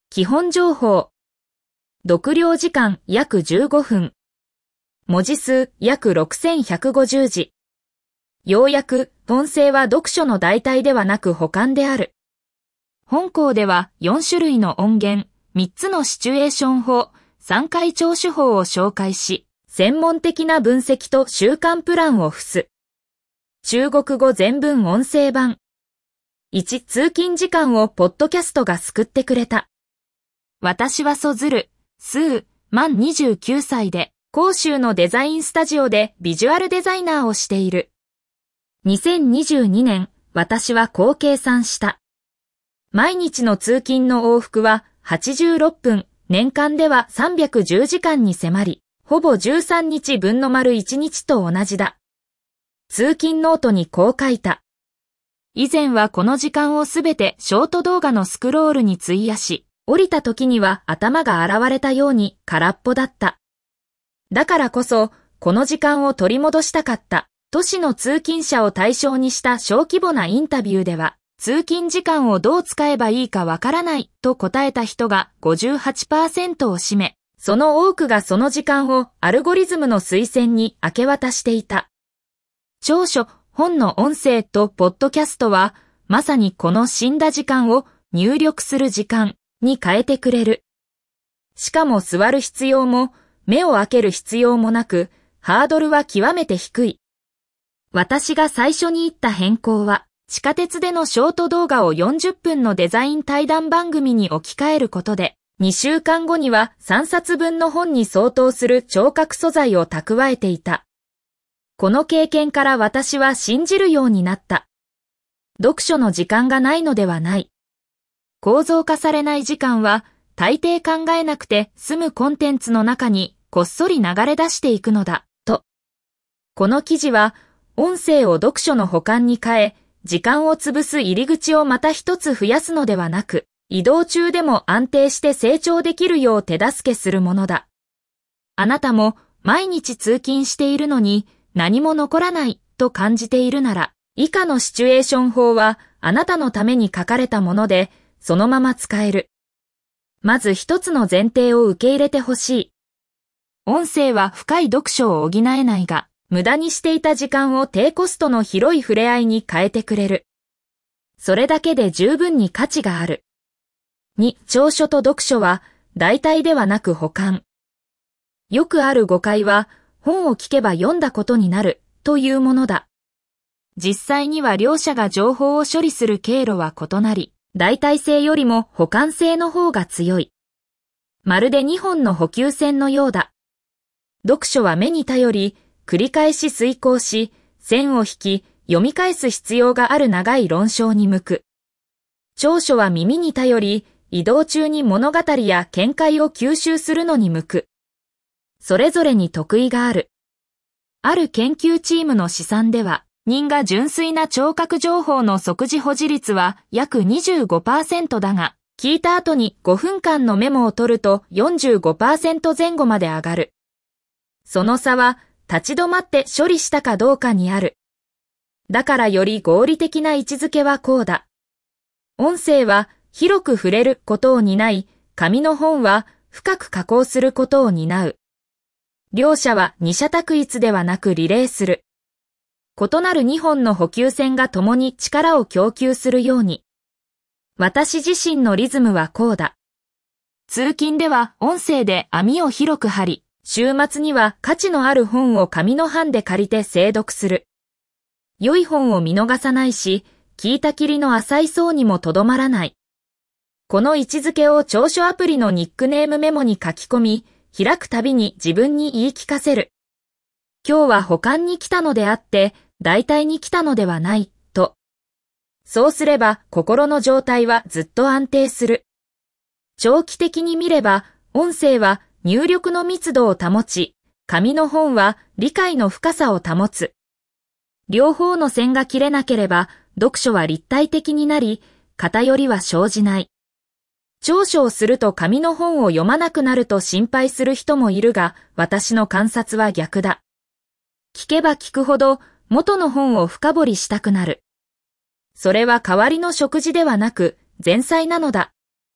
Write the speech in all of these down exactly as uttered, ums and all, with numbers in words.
基本情報。読了時間約じゅうごふん。文字数約ろくせんひゃくごじゅうじ。要約、音声は読書の代替ではなく補完である。本項ではよんしゅるいの音源、みっつのシチュエーション法、さんかい聴取法を紹介し、専門的な分析と習慣プランを付す。中国語全文音声版。いち、通勤時間をポッドキャストが救ってくれた。私はソズル、スー、満にじゅうきゅうさいで、広州のデザインスタジオでビジュアルデザイナーをしている。にせんにじゅうにねん、私はこう計算した。毎日の通勤の往復ははちじゅうろっぷん、年間ではさんびゃくじゅうじかんに迫り、ほぼじゅうさんにちぶんの丸いちにちと同じだ。通勤ノートにこう書いた。以前はこの時間をすべてショート動画のスクロールに費やし、降りた時には頭が洗われたように空っぽだった。だからこそ、この時間を取り戻したかった。都市の通勤者を対象にした小規模なインタビューでは、通勤時間をどう使えばいいかわからないと答えた人が ごじゅうはちパーセント を占め、その多くがその時間をアルゴリズムの推薦に明け渡していた。長書、本の音声とポッドキャストは、まさにこの死んだ時間を入力する時間に変えてくれる。しかも座る必要も、目を開ける必要もなく、ハードルは極めて低い。私が最初に言った変更は、地下鉄でのショート動画をよんじゅっぷんのデザイン対談番組に置き換えることで、にしゅうかんごにはさんさつぶんの本に相当する聴覚素材を蓄えていた。この経験から私は信じるようになった。読書の時間がないのではない。構造化されない時間は、大抵考えなくて済むコンテンツの中にこっそり流れ出していくのだ、と。この記事は、音声を読書の補完に変え、時間を潰す入り口をまた一つ増やすのではなく、移動中でも安定して成長できるよう手助けするものだ。あなたも毎日通勤しているのに何も残らないと感じているなら、以下のシチュエーション法はあなたのために書かれたもので、そのまま使える。まず一つの前提を受け入れてほしい。音声は深い読書を補えないが、無駄にしていた時間を低コストの広い触れ合いに変えてくれる。それだけで十分に価値がある。に、聴書と読書は代替ではなく補完。よくある誤解は、本を聞けば読んだことになるというものだ。実際には両者が情報を処理する経路は異なり、代替性よりも補完性の方が強い。まるでにほんの補給線のようだ。読書は目に頼り、繰り返し遂行し、線を引き、読み返す必要がある長い論章に向く。聴書は耳に頼り、移動中に物語や見解を吸収するのに向く。それぞれに得意がある。ある研究チームの試算では、人が純粋な聴覚情報の即時保持率は約 にじゅうごパーセント だが、聞いた後にごふんかんのメモを取ると よんじゅうごパーセント 前後まで上がる。その差は、立ち止まって処理したかどうかにある。だからより合理的な位置づけはこうだ。音声は広く触れることを担い、紙の本は深く加工することを担う。両者は二者択一ではなくリレーする。異なるにほんの補給線が共に力を供給するように。私自身のリズムはこうだ。通勤では音声で網を広く張り、週末には価値のある本を紙の版で借りて精読する。良い本を見逃さないし、聞いたきりの浅い層にもとどまらない。この位置づけを聴書アプリのニックネームメモに書き込み、開くたびに自分に言い聞かせる。今日は補完に来たのであって、代替に来たのではない、と。そうすれば心の状態はずっと安定する。長期的に見れば、音声は入力の密度を保ち、紙の本は理解の深さを保つ。両方の線が切れなければ、読書は立体的になり、偏りは生じない。聴書をすると紙の本を読まなくなると心配する人もいるが、私の観察は逆だ。聞けば聞くほど、元の本を深掘りしたくなる。それは代わりの食事ではなく、前菜なのだ。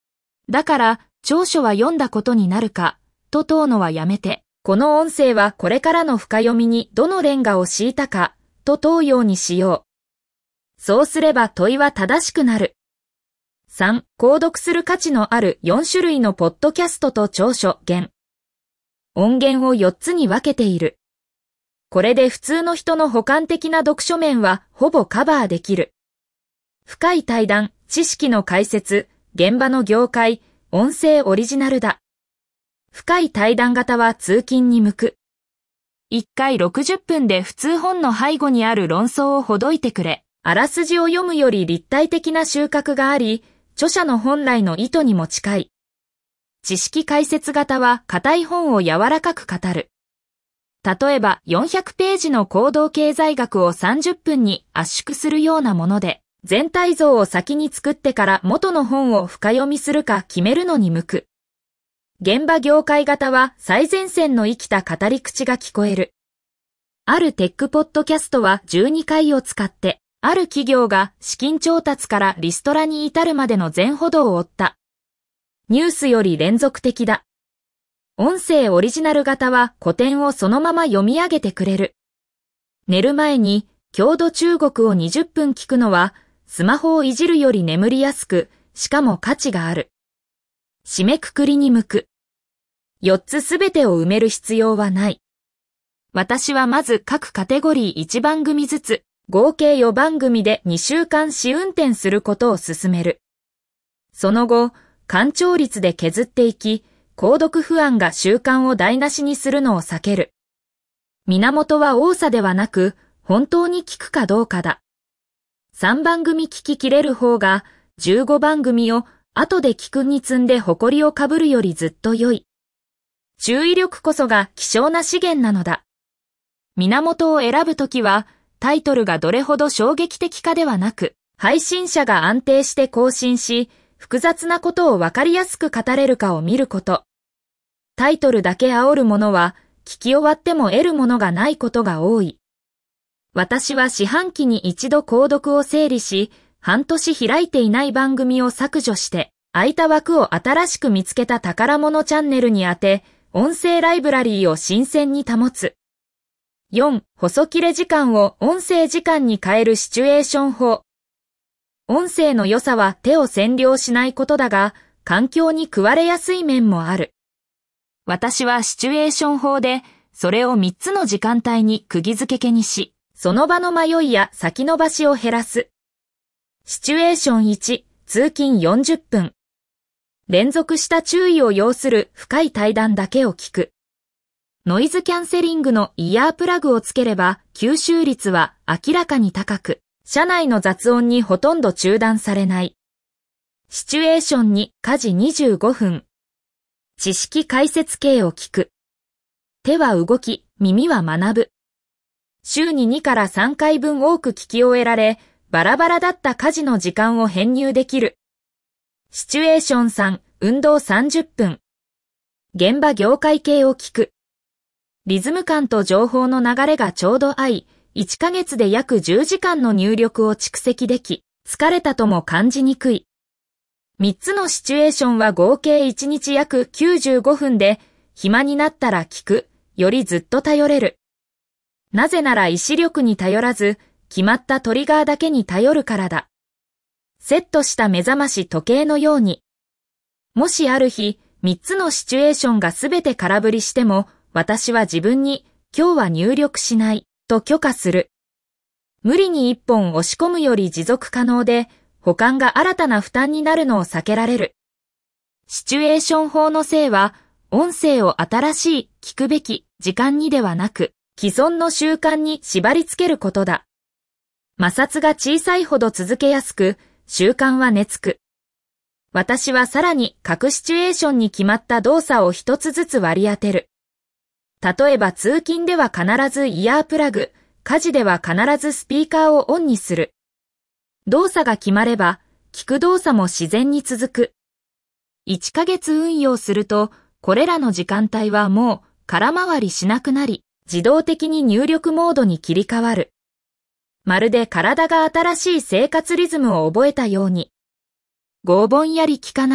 だから、長所は読んだことになるか、と問うのはやめて、この音声はこれからの深読みにどのレンガを敷いたか、と問うようにしよう。そうすれば問いは正しくなる。さん、購読する価値のあるよん種類のポッドキャストと長所、言。音源をよっつに分けている。これで普通の人の補完的な読書面はほぼカバーできる。深い対談、知識の解説、現場の業界、音声オリジナルだ。深い対談型は通勤に向く。いっかいろくじゅっぷんで普通本の背後にある論争をほどいてくれ。あらすじを読むより立体的な収穫があり、著者の本来の意図にも近い。知識解説型は硬い本を柔らかく語る。例えばよんひゃくページの行動経済学をさんじゅっぷんに圧縮するようなもので、全体像を先に作ってから元の本を深読みするか決めるのに向く。現場業界型は最前線の生きた語り口が聞こえる。あるテックポッドキャストはじゅうにかいを使って、ある企業が資金調達からリストラに至るまでの全歩道を追った。ニュースより連続的だ。音声オリジナル型は古典をそのまま読み上げてくれる。寝る前に郷土中国をにじゅっぷん聞くのは、スマホをいじるより眠りやすく、しかも価値がある。締めくくりに向く。よっつすべてを埋める必要はない。私はまず各カテゴリーいちばん組ずつ、合計よんばん組でにしゅうかん試運転することを勧める。その後、完聴率で削っていき、購読不安が習慣を台無しにするのを避ける。源は多さではなく、本当に聞くかどうかだ。さんばん組聞き切れる方が、じゅうごばん組を後で聞くに積んで誇りをかぶるよりずっと良い。注意力こそが希少な資源なのだ。源を選ぶときは、タイトルがどれほど衝撃的かではなく、配信者が安定して更新し、複雑なことをわかりやすく語れるかを見ること。タイトルだけ煽るものは、聞き終わっても得るものがないことが多い。私は四半期に一度購読を整理し、半年開いていない番組を削除して、空いた枠を新しく見つけた宝物チャンネルに当て、音声ライブラリーを新鮮に保つ。よん、細切れ時間を音声時間に変えるシチュエーション法。音声の良さは手を占領しないことだが、環境に食われやすい面もある。私はシチュエーション法で、それをみっつの時間帯に釘付けにし、その場の迷いや先延ばしを減らす。シチュエーションいち、通勤よんじゅっぷん。連続した注意を要する深い対談だけを聞く。ノイズキャンセリングのイヤープラグをつければ吸収率は明らかに高く、車内の雑音にほとんど中断されない。シチュエーションに家事にじゅうごふん。知識解説系を聞く。手は動き、耳は学ぶ。週ににからさんかいぶん多く聞き終えられ、バラバラだった家事の時間を編入できる。シチュエーションさん、運動さんじゅっぷん。現場業界系を聞く。リズム感と情報の流れがちょうど合い、いっかげつで約じゅうじかんの入力を蓄積でき、疲れたとも感じにくい。みっつのシチュエーションは合計いちにち約きゅうじゅうごふんで、暇になったら聞く、よりずっと頼れる。なぜなら意志力に頼らず、決まったトリガーだけに頼るからだ。セットした目覚まし時計のように。もしある日、みっつのシチュエーションがすべて空振りしても、私は自分に、今日は入力しない、と許可する。無理に一本押し込むより持続可能で、保管が新たな負担になるのを避けられる。シチュエーション法のせいは、音声を新しい、聞くべき、時間にではなく、既存の習慣に縛り付けることだ。摩擦が小さいほど続けやすく、習慣は根付く。私はさらに各シチュエーションに決まった動作を一つずつ割り当てる。例えば通勤では必ずイヤープラグ、家事では必ずスピーカーをオンにする。動作が決まれば、聞く動作も自然に続く。いっかげつ運用すると、これらの時間帯はもう空回りしなくなり、自動的に入力モードに切り替わる。まるで体が新しい生活リズムを覚えたように。ごぼんやり聞かない、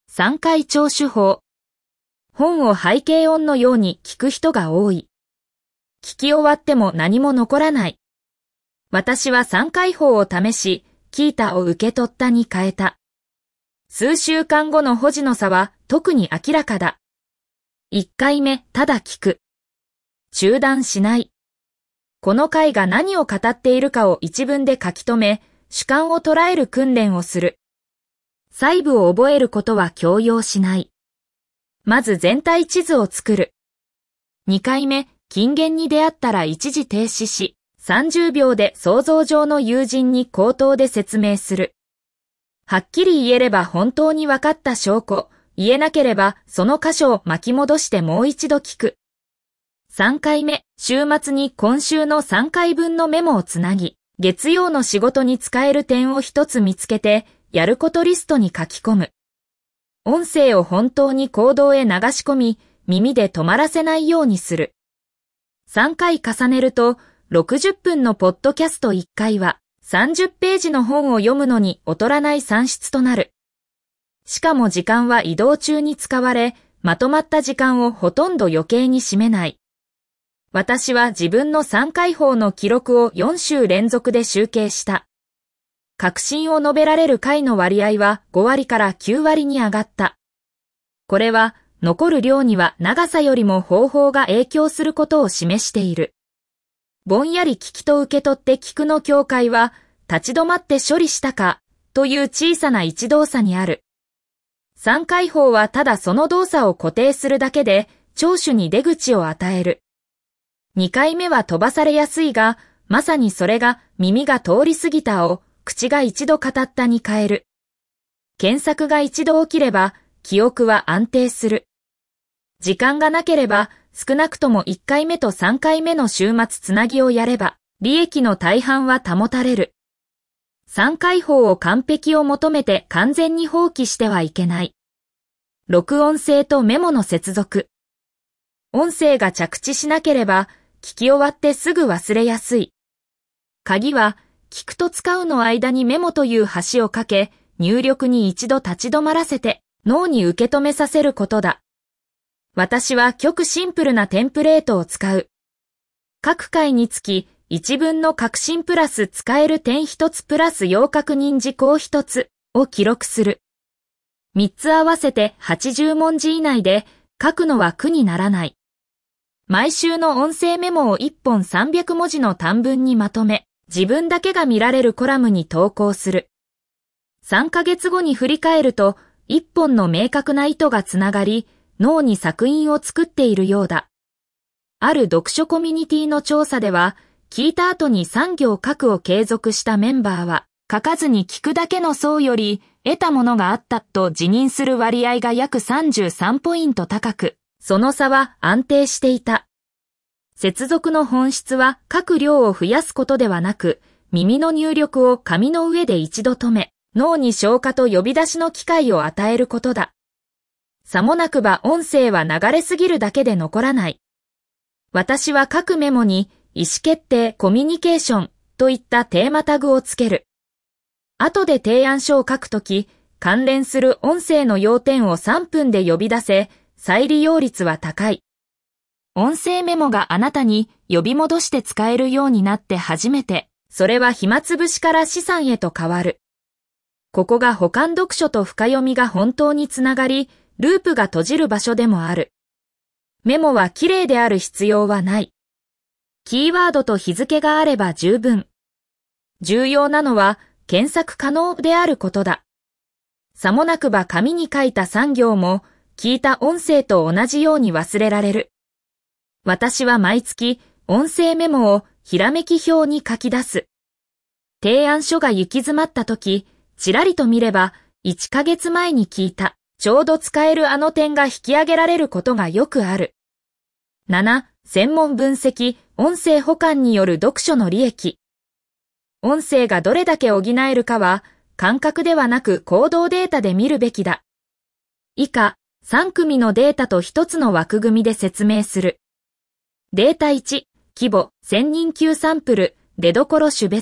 さんかい聴取法。本を背景音のように聞く人が多い。聞き終わっても何も残らない。私はさんかい法を試し、聞いたを受け取ったに変えた。数週間後の保持の差は特に明らかだ。いっかいめ、ただ聞く。中断しない。この回が何を語っているかを一文で書き留め、主観を捉える訓練をする。細部を覚えることは強要しない。まず全体地図を作る。にかいめ、金言に出会ったら一時停止し、さんじゅうびょうで想像上の友人に口頭で説明する。はっきり言えれば本当に分かった証拠、言えなければその箇所を巻き戻してもう一度聞く。さんかいめ、週末に今週のさんかいぶんのメモをつなぎ、月曜の仕事に使える点を一つ見つけて、やることリストに書き込む。音声を本当に行動へ流し込み、耳で止まらせないようにする。さんかい重ねると、ろくじゅっぷんのポッドキャストいっかいは、さんじゅっページの本を読むのに劣らない算出となる。しかも時間は移動中に使われ、まとまった時間をほとんど余計に占めない。私は自分のさんかい法の記録をよん週連続で集計した。確信を述べられる回の割合はごわりからきゅうわりに上がった。これは残る量には長さよりも方法が影響することを示している。ぼんやり聞きと受け取って聞くの境界は、立ち止まって処理したか、という小さな一動作にある。さんかい法はただその動作を固定するだけで、聴取に出口を与える。にかいめは飛ばされやすいが、まさにそれが耳が通り過ぎたを、口が一度語ったに変える。検索が一度起きれば、記憶は安定する。時間がなければ、少なくともいっかいめとさんかいめの週末つなぎをやれば、利益の大半は保たれる。さんかい法を完璧を求めて完全に放棄してはいけない。録音性とメモの接続。音声が着地しなければ、聞き終わってすぐ忘れやすい。鍵は、聞くと使うの間にメモという橋をかけ、入力に一度立ち止まらせて、脳に受け止めさせることだ。私は極シンプルなテンプレートを使う。各回につき、一文の確信プラス使える点一つプラス要確認事項一つを記録する。三つ合わせてはちじゅうもんじ以内で、書くのは苦にならない。毎週の音声メモをいっぽんさんびゃくもじの短文にまとめ、自分だけが見られるコラムに投稿する。さんかげつごに振り返ると、一本の明確な意図がつながり、脳に作品を作っているようだ。ある読書コミュニティの調査では、聞いた後にさん行書くを継続したメンバーは、書かずに聞くだけの層より得たものがあったと自認する割合が約さんじゅうさんポイント高く、その差は安定していた。接続の本質は書く量を増やすことではなく、耳の入力を紙の上で一度止め、脳に消化と呼び出しの機会を与えることだ。さもなくば音声は流れすぎるだけで残らない。私は各メモに意思決定、コミュニケーションといったテーマタグをつける。後で提案書を書くとき、関連する音声の要点をさんぷんで呼び出せ、再利用率は高い。音声メモがあなたに呼び戻して使えるようになって初めて、それは暇つぶしから資産へと変わる。ここが補完読書と深読みが本当につながり、ループが閉じる場所でもある。メモは綺麗である必要はない。キーワードと日付があれば十分。重要なのは検索可能であることだ。さもなくば紙に書いたさん行も聞いた音声と同じように忘れられる。私は毎月音声メモをひらめき表に書き出す。提案書が行き詰まった時、ちらりと見ればいっかげつまえに聞いた。ちょうど使えるあの点が引き上げられることがよくある。なな. 専門分析、音声補完による読書の利益。音声がどれだけ補えるかは、感覚ではなく行動データで見るべきだ。以下、さん組のデータとひとつの枠組みで説明する。データいち、規模、せんにん級サンプル、出どころ種別、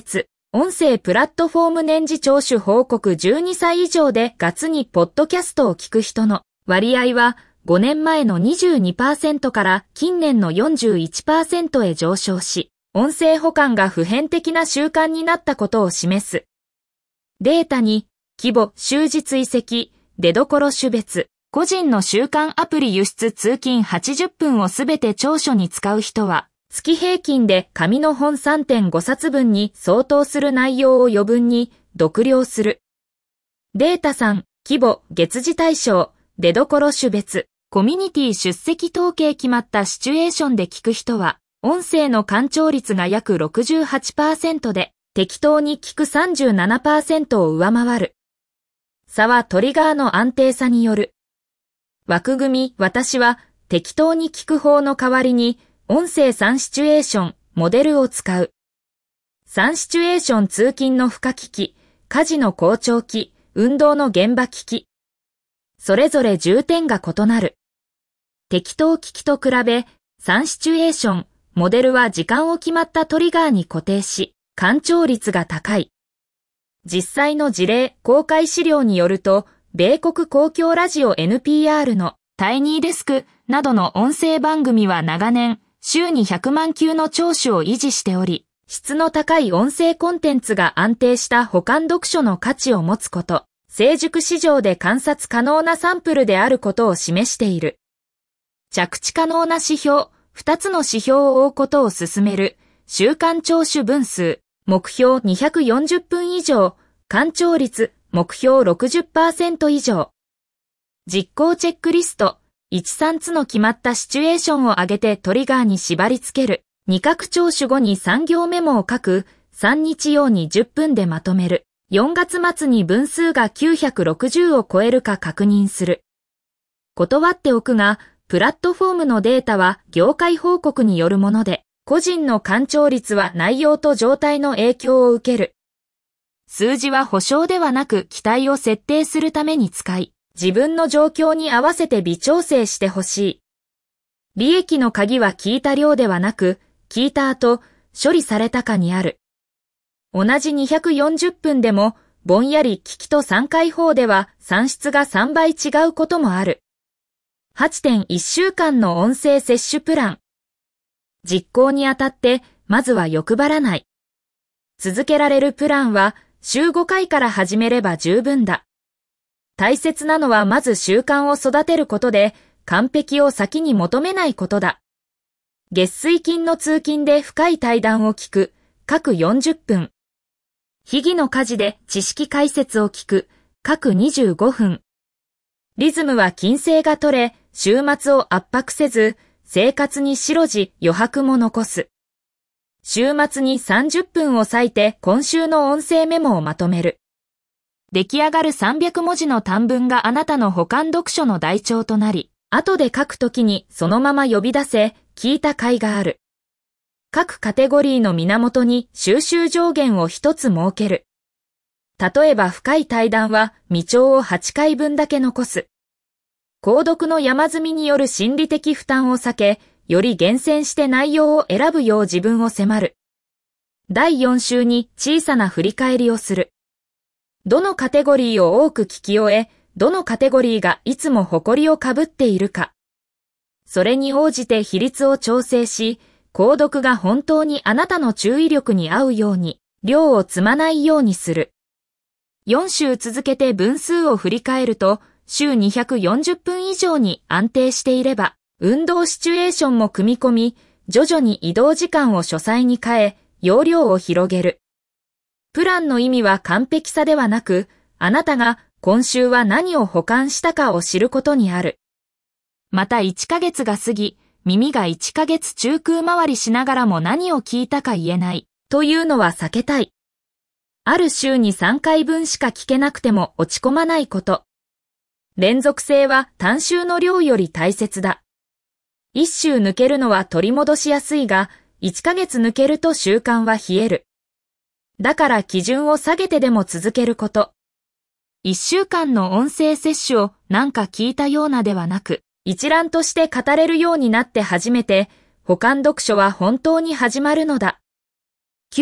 音声プラットフォーム年次聴取報告じゅうにさい以上で月にポッドキャストを聞く人の割合はごねんまえの にじゅうにパーセント から近年の よんじゅういちパーセント へ上昇し、音声保管が普遍的な習慣になったことを示す。データに、規模、週次追跡、出所種別、個人の習慣アプリ輸出通勤はちじゅっぷんをすべて長所に使う人は、月平均で紙の本 さんてんご 冊分に相当する内容を余分に読了する。データさん、規模、月次対象、出所種別、コミュニティ出席統計決まったシチュエーションで聞く人は、音声の干潮率が約 ろくじゅうはちパーセント で、適当に聞く さんじゅうななパーセント を上回る。差はトリガーの安定さによる。枠組み、私は適当に聞く方の代わりに、音声さんシチュエーション、モデルを使う。さんシチュエーション通勤の負荷聞き、家事の校長期、運動の現場聞き。それぞれ重点が異なる。適当聞きと比べ、さんシチュエーション、モデルは時間を決まったトリガーに固定し、干潮率が高い。実際の事例、公開資料によると、米国公共ラジオ エヌピーアール のタイニーデスクなどの音声番組は長年、週にひゃくまんきゅうの聴取を維持しており、質の高い音声コンテンツが安定した保管読書の価値を持つこと、成熟市場で観察可能なサンプルであることを示している。着地可能な指標、ふたつの指標を追うことを進める、週間聴取分数、目標にひゃくよんじゅっぷん以上、干潮率、目標 ろくじゅっパーセント 以上。実行チェックリスト、いち、さんつの決まったシチュエーションを挙げてトリガーに縛り付ける。に角聴取後にさん行メモを書く。さん日用にじゅっぷんでまとめる。よんがつ末に分数がきゅうひゃくろくじゅうを超えるか確認する。断っておくが、プラットフォームのデータは業界報告によるもので、個人の干潮率は内容と状態の影響を受ける。数字は保証ではなく期待を設定するために使い、自分の状況に合わせて微調整してほしい。利益の鍵は聞いた量ではなく、聞いた後、処理されたかにある。同じにひゃくよんじゅっぷんでも、ぼんやり聞きとさんかい法では算出がさんばい違うこともある。はちてんいち 週間の音声摂取プラン。実行にあたって、まずは欲張らない。続けられるプランは、週ごかいから始めれば十分だ。大切なのはまず習慣を育てることで、完璧を先に求めないことだ。月水金の通勤で深い対談を聞く、各よんじゅっぷん。秘技の家事で知識解説を聞く、各にじゅうごふん。リズムは均整が取れ、週末を圧迫せず、生活に白字余白も残す。週末にさんじゅっぷんを割いて今週の音声メモをまとめる。出来上がるさんびゃくもじの短文があなたの保管読書の台帳となり、後で書くときにそのまま呼び出せ、聞いた甲斐がある。各カテゴリーの源に収集上限を一つ設ける。例えば深い対談は未聴をはちかいぶんだけ残す。購読の山積みによる心理的負担を避け、より厳選して内容を選ぶよう自分を迫る。だいよん週に小さな振り返りをする。どのカテゴリーを多く聞き終え、どのカテゴリーがいつも誇りをかぶっているか。それに応じて比率を調整し、購読が本当にあなたの注意力に合うように、量を積まないようにする。よん週続けて分数を振り返ると、週にひゃくよんじゅっぷん以上に安定していれば、運動シチュエーションも組み込み、徐々に移動時間を書斎に変え、容量を広げる。プランの意味は完璧さではなく、あなたが今週は何を保管したかを知ることにある。またいっかげつが過ぎ、耳がいっかげつ中空回りしながらも何を聞いたか言えないというのは避けたい。ある週にさんかいぶんしか聞けなくても落ち込まないこと。連続性は単週の量より大切だ。一週抜けるのは取り戻しやすいが、いっかげつ抜けると習慣は冷える。だから基準を下げてでも続けること。いっしゅうかんの音声摂取をなんか聞いたようなではなく、一覧として語れるようになって初めて、保管読書は本当に始まるのだ。きゅう、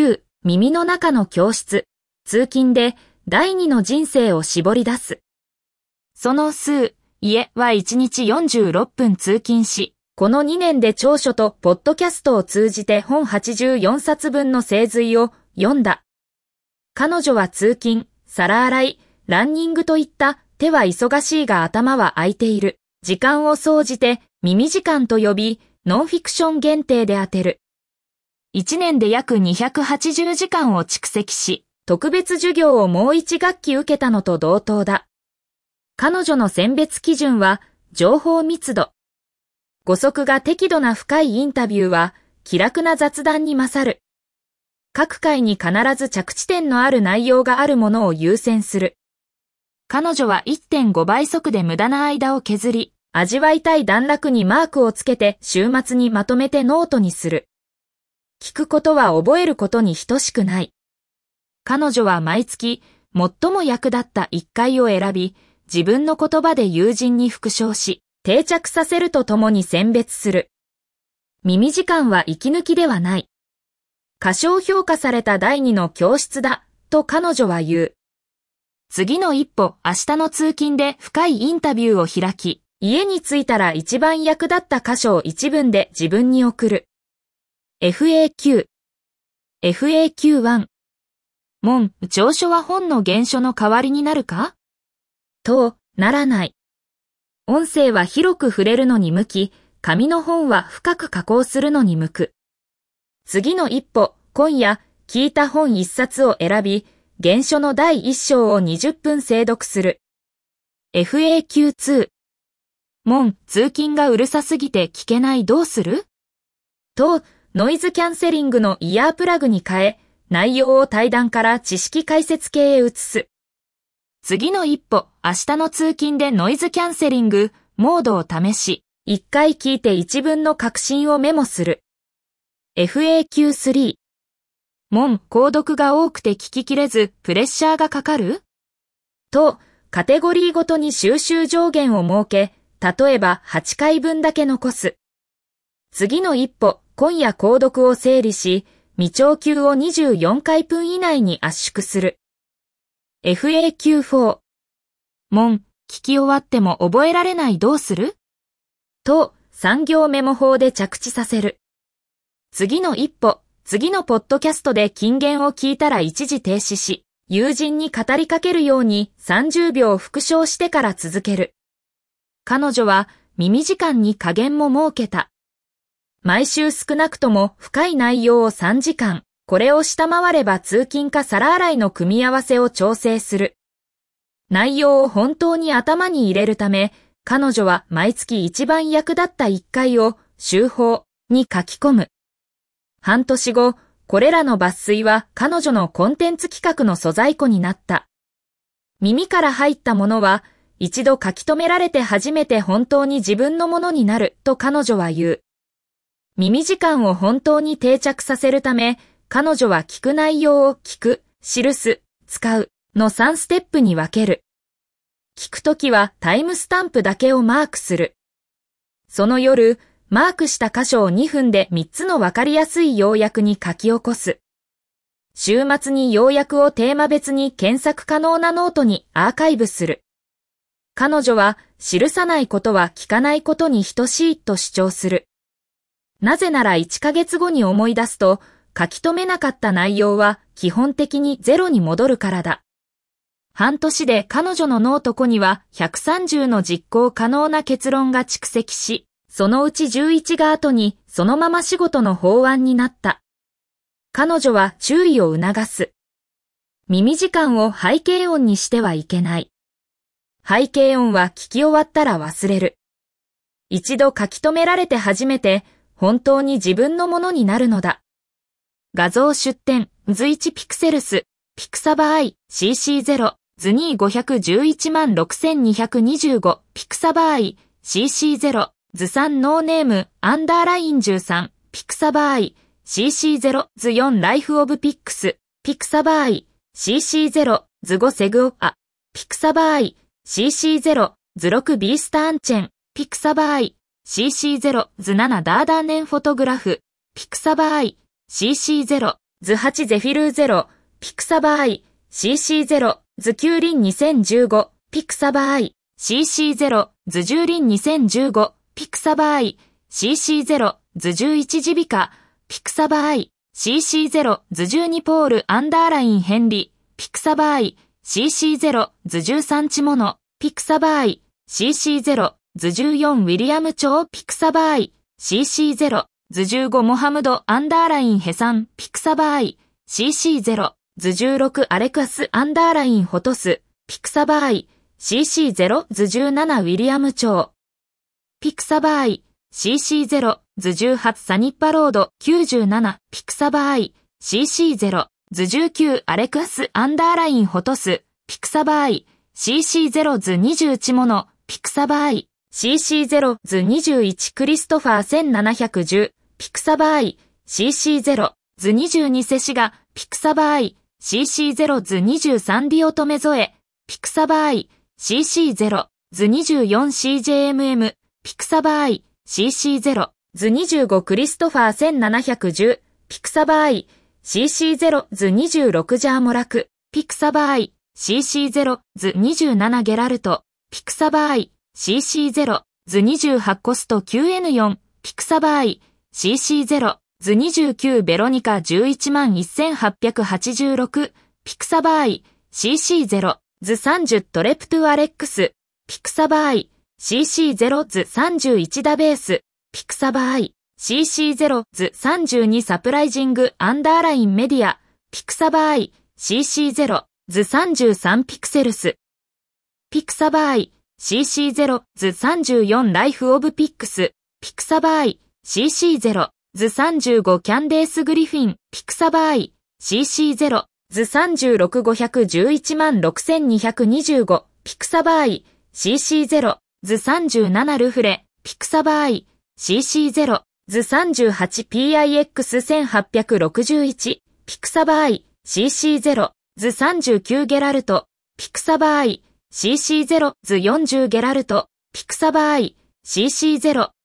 耳の中の教室、通勤で第二の人生を絞り出す。その数、家はいちにちよんじゅうろっぷん通勤し、このにねんで長書とポッドキャストを通じて本はちじゅうよんさつぶんの精髄を読んだ。彼女は通勤、皿洗い、ランニングといった手は忙しいが頭は空いている。時間を総じて耳時間と呼び、ノンフィクション限定で当てる。いちねんで約にひゃくはちじゅうじかんを蓄積し、特別授業をもういち学期受けたのと同等だ。彼女の選別基準は、情報密度。語速が適度な深いインタビューは、気楽な雑談に勝る。各回に必ず着地点のある内容があるものを優先する。彼女は いってんごばい速で無駄な間を削り、味わいたい段落にマークをつけて週末にまとめてノートにする。聞くことは覚えることに等しくない。彼女は毎月最も役立ったいっかいを選び、自分の言葉で友人に復唱し、定着させるとともに選別する。耳時間は息抜きではない。過小評価された第二の教室だ、と彼女は言う。次の一歩、明日の通勤で深いインタビューを開き、家に着いたら一番役立った箇所を一文で自分に送る。エフエーキュー。エフエーキューワン。問、長書は本の原書の代わりになるか？と、ならない。音声は広く触れるのに向き、紙の本は深く加工するのに向く。次の一歩、今夜、聞いた本一冊を選び、原書の第一章をにじゅっぷん精読する。エフエーキューツー。問、通勤がうるさすぎて聞けないどうする？と、ノイズキャンセリングのイヤープラグに変え、内容を対談から知識解説系へ移す。次の一歩、明日の通勤でノイズキャンセリング、モードを試し、一回聞いて一文の確信をメモする。エフエーキュースリー。問、購読が多くて聞ききれず、プレッシャーがかかる？と、カテゴリーごとに収集上限を設け、例えばはちかいぶんだけ残す。次の一歩、今夜購読を整理し、未聴級をにじゅうよんかいぶん以内に圧縮する。エフエーキューフォー。問、聞き終わっても覚えられないどうする？と、産業メモ法で着地させる。次の一歩、次のポッドキャストで金言を聞いたら一時停止し、友人に語りかけるようにさんじゅうびょう復唱してから続ける。彼女は耳時間に加減も設けた。毎週少なくとも深い内容をさんじかん、これを下回れば通勤か皿洗いの組み合わせを調整する。内容を本当に頭に入れるため、彼女は毎月一番役立ったいっかいを週報に書き込む。半年後、これらの抜粋は彼女のコンテンツ企画の素材庫になった。耳から入ったものは、一度書き留められて初めて本当に自分のものになると彼女は言う。耳時間を本当に定着させるため、彼女は聞く内容を聞く、記す、使うのさんステップに分ける。聞くときはタイムスタンプだけをマークする。その夜、マークした箇所をにふんでみっつのわかりやすい要約に書き起こす。週末に要約をテーマ別に検索可能なノートにアーカイブする。彼女は記さないことは聞かないことに等しいと主張する。なぜならいっかげつごに思い出すと書き留めなかった内容は基本的にゼロに戻るからだ。半年で彼女のノート庫にはひゃくさんじゅうの実行可能な結論が蓄積し、そのうちじゅういちが後にそのまま仕事の法案になった。彼女は注意を促す。耳時間を背景音にしてはいけない。背景音は聞き終わったら忘れる。一度書き留められて初めて本当に自分のものになるのだ。画像出典、図いちピクセルス、ピクサバ アイ、シーシーゼロ、図にごひゃくじゅういちまんろくせんにひゃくにじゅうご、ピクサバ アイ、シーシーゼロ、図さんノーネーム、アンダーラインじゅうさん、ピクサバ アイ、シーシーゼロ、図よんライフオブピックス、ピクサバ アイ、シーシーゼロ、図ごセグオア、ピクサバ アイ、シーシーゼロ、図ろくビースターンチェン、ピクサバ アイ、シーシーゼロ、図ななダーダーネンフォトグラフ、ピクサバ アイ、シーシーゼロ、 図はちゼフィルーゼロ、ピクサバーイ、シーシーゼロ、図きゅうリンにせんじゅうご、ピクサバーイ、シーシーゼロ、図じゅうリンにせんじゅうご、ピクサバーイ、シーシーゼロ、図じゅういちジビカ、ピクサバーイ、シーシーゼロ、図じゅうにポールアンダーラインヘンリ、ピクサバーイ、シーシーゼロ、図じゅうさんチモノ、ピクサバーイ、シーシーゼロ、図じゅうよんウィリアム朝ピクサバーイ、シーシーゼロ、図じゅうごモハムドアンダーラインヘサンピクサバーイ、シーシーゼロ、図じゅうろくアレクアスアンダーラインホトス、ピクサバーイ、シーシーゼロ、図じゅうななウィリアム朝。ピクサバーイ、シーシーゼロ、図じゅうはちサニッパロードきゅうじゅうなな、ピクサバーイ、シーシーゼロ、図じゅうきゅうアレクアスアンダーラインホトス、ピクサバーイ、シーシーゼロ 図にじゅうチモノ、ピクサバーイ、シーシーゼロ 図にじゅういちクリストファーせんななひゃくじゅう、ピクサバーイ、シーシーゼロ、図にじゅうにセシガ、ピクサバーイ、シーシーゼロ 図にじゅうさんリオトメゾエ、ピクサバーイ、シーシーゼロ、図にじゅうよんシージェーエムエム、ピクサバーイ、シーシーゼロ、図にじゅうごクリストファーせんななひゃくじゅう、ピクサバーイ、シーシーゼロ 図にじゅうろくジャーモラク、ピクサバーイ、シーシーゼロ 図にじゅうななゲラルト、ピクサバーイ、シーシーゼロ、図にじゅうはちコスト キューエヌよん、ピクサバーイ、シーシーゼロ、図にじゅうきゅうベロニカじゅういちまんせんはっぴゃくはちじゅうろく、ピクサバーイ、シーシーゼロ、図さんじゅうトレプトゥアレックス、ピクサバーイ、シーシーゼロ 図さんじゅういちダベース、ピクサバーイ、シーシーゼロ 図さんじゅうにサプライジングアンダーラインメディア、ピクサバーイ、シーシーゼロ、図さんじゅうさんピクセルス、ピクサバーイ、シーシーゼロ 図さんじゅうよんライフオブピックス、ピクサバーイ、シーシーゼロ、図さんじゅうごキャンデースグリフィン、ピクサバーイ、シーシーゼロ、図さんじゅうろくごひゃくじゅういちまんろくせんにひゃくにじゅうご、ピクサバーイ、シーシーゼロ、図さんじゅうななルフレ、ピクサバーイ、シーシーゼロ、図さんじゅうはちピーアイエックスせんはっぴゃくろくじゅういち、ピクサバーイ、シーシーゼロ、図さんじゅうきゅうゲラルト、ピクサバーイ、シーシーゼロ 図よんじゅうゲラルト、ピクサバーイ、シーシーゼロ、